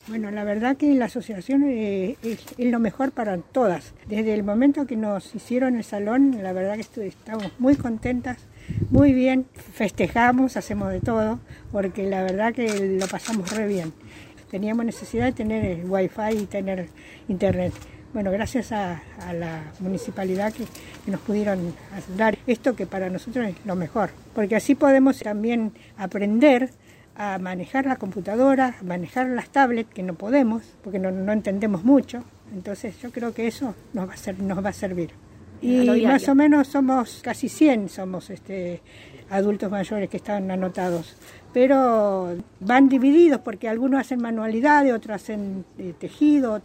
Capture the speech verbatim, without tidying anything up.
Bueno, la verdad que la asociación eh, es, es lo mejor para todas. Desde el momento que nos hicieron el salón, la verdad que estamos muy contentas, muy bien, festejamos, hacemos de todo, porque la verdad que lo pasamos re bien. Teníamos necesidad de tener wifi y tener internet. Bueno, gracias a, a la municipalidad que, que nos pudieron dar esto, que para nosotros es lo mejor, porque así podemos también aprender a manejar la computadora, a manejar las tablets, que no podemos, porque no, no entendemos mucho. Entonces yo creo que eso nos va a, ser, nos va a servir. Y más o menos somos casi cien, somos este, adultos mayores que están anotados, pero van divididos porque algunos hacen manualidades, otros hacen eh, tejido.